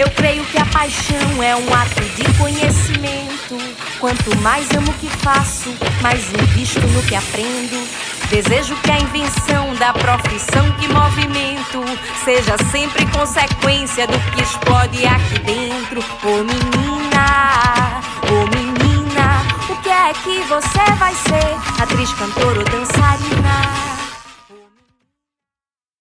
Eu creio que a paixão é um ato de conhecimento. Quanto mais amo o que faço, mais invisto no que aprendo. Desejo que a invenção da profissão que movimento seja sempre consequência do que explode aqui dentro. Ô menina, o que é que você vai ser? Atriz, cantora ou dançarina?